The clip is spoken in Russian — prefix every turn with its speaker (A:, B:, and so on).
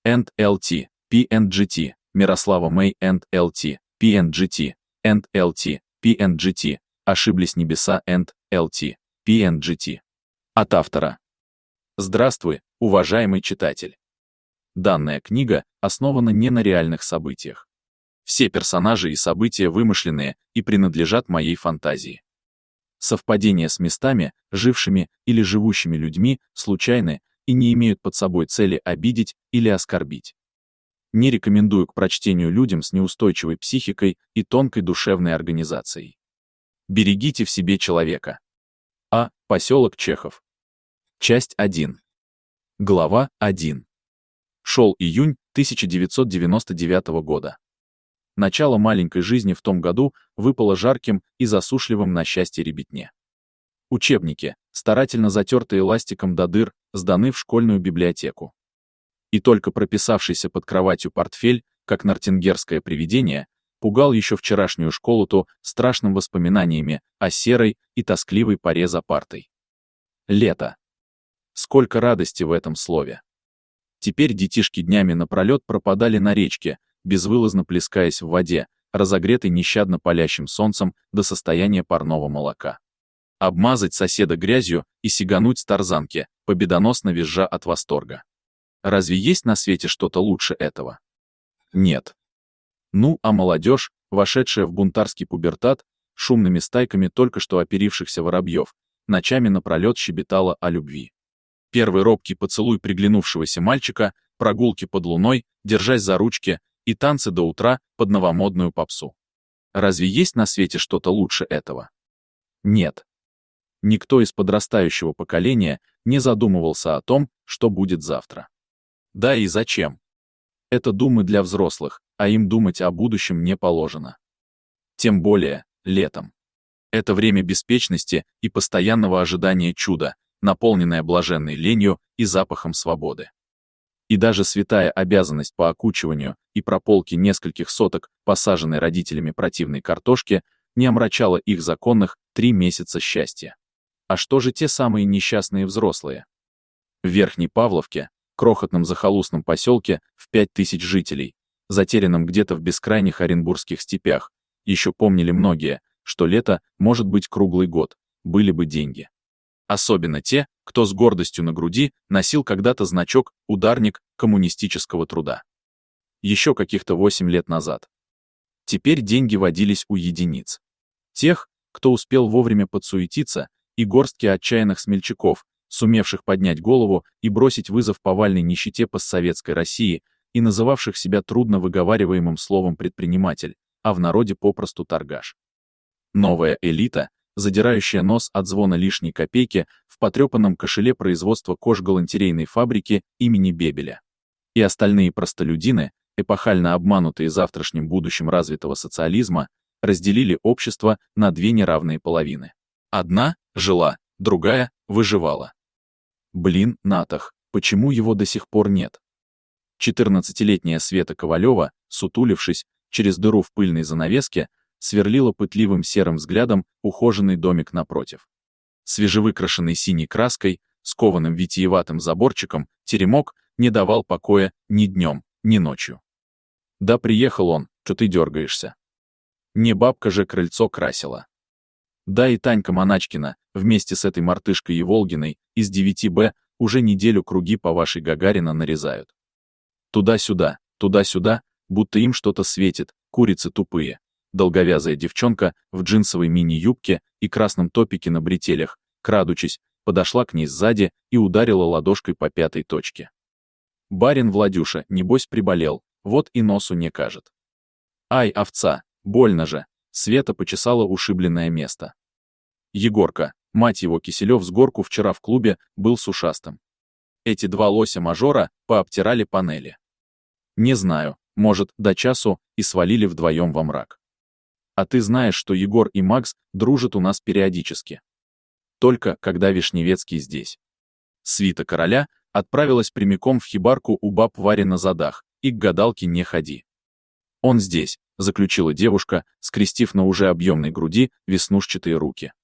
A: &LT, PNGT, Мирослава Мэй &LT, PNGT, &LT, PNGT, ошиблись небеса &LT, PNGT. От автора. Здравствуй, уважаемый читатель. Данная книга основана не на реальных событиях. Все персонажи и события вымышленные и принадлежат моей фантазии. Совпадения с местами, жившими или живущими людьми случайны и не имеют под собой цели обидеть или оскорбить. Не рекомендую к прочтению людям с неустойчивой психикой и тонкой душевной организацией. Берегите в себе человека. Поселок Чехов. Часть 1. Глава 1. Шел июнь 1999 года. Начало маленькой жизни в том году выпало жарким и засушливым на счастье ребятне. Учебники, старательно затертые ластиком до дыр, сданы в школьную библиотеку. И только прописавшийся под кроватью портфель, как нортенгерское привидение, пугал еще вчерашнюю школу-то страшным воспоминаниями о серой и тоскливой поре за партой. Лето. Сколько радости в этом слове. Теперь детишки днями напролет пропадали на речке, безвылазно плескаясь в воде, разогретой нещадно палящим солнцем до состояния парного молока. Обмазать соседа грязью и сигануть с тарзанки, победоносно визжа от восторга. Разве есть на свете что-то лучше этого? Нет. А молодежь, вошедшая в бунтарский пубертат, шумными стайками только что оперившихся воробьев, ночами напролет щебетала о любви. Первый робкий поцелуй приглянувшегося мальчика, прогулки под луной, держась за ручки, и танцы до утра под новомодную попсу. Разве есть на свете что-то лучше этого? Нет. Никто из подрастающего поколения не задумывался о том, что будет завтра. Да и зачем? Это думы для взрослых, а им думать о будущем не положено. Тем более, летом. Это время беспечности и постоянного ожидания чуда, наполненное блаженной ленью и запахом свободы. И даже святая обязанность по окучиванию и прополке нескольких соток, посаженной родителями противной картошки, не омрачала их законных 3 месяца счастья. А что же те самые несчастные взрослые? В Верхней Павловке, крохотном захолустном поселке в 5000 жителей, затерянном где-то в бескрайних оренбургских степях, еще помнили многие, что лето может быть круглый год, были бы деньги. Особенно те, кто с гордостью на груди носил когда-то значок «Ударник коммунистического труда». Еще каких-то 8 лет назад. Теперь деньги водились у единиц. Тех, кто успел вовремя подсуетиться, и горстки отчаянных смельчаков, сумевших поднять голову и бросить вызов повальной нищете постсоветской России и называвших себя трудно выговариваемым словом предприниматель, а в народе попросту торгаш. Новая элита, задирающая нос от звона лишней копейки в потрепанном кошеле производства кожгалантерейной фабрики имени Бебеля. И остальные простолюдины, эпохально обманутые завтрашним будущим развитого социализма, разделили общество на 2 неравные половины. Одна жила, другая выживала. Блин, Натах, почему его до сих пор нет? 14-летняя Света Ковалева, сутулившись, через дыру в пыльной занавеске, сверлила пытливым серым взглядом ухоженный домик напротив. Свежевыкрашенный синей краской, с кованым витиеватым заборчиком, теремок не давал покоя ни днем, ни ночью. Да приехал он, что ты дергаешься. Не бабка же крыльцо красила. Да и Танька Моначкина, вместе с этой мартышкой Еволгиной, из 9Б, уже неделю круги по вашей Гагарина нарезают. Туда-сюда, будто им что-то светит, курицы тупые. Долговязая девчонка в джинсовой мини-юбке и красном топике на бретелях, крадучись, подошла к ней сзади и ударила ладошкой по 5-й точке. Барин Владюша, небось, приболел, вот и носу не кажет. Ай, овца, больно же, Света почесала ушибленное место. Егорка, мать его Киселев с горку вчера в клубе, был с ушастым. Эти 2 лося-мажора пообтирали панели. Не знаю, может, до часу и свалили вдвоем во мрак. А ты знаешь, что Егор и Макс дружат у нас периодически. Только когда Вишневецкий здесь. Свита короля отправилась прямиком в хибарку у баб Вари на задах, и к гадалке не ходи. Он здесь, заключила девушка, скрестив на уже объемной груди веснушчатые руки.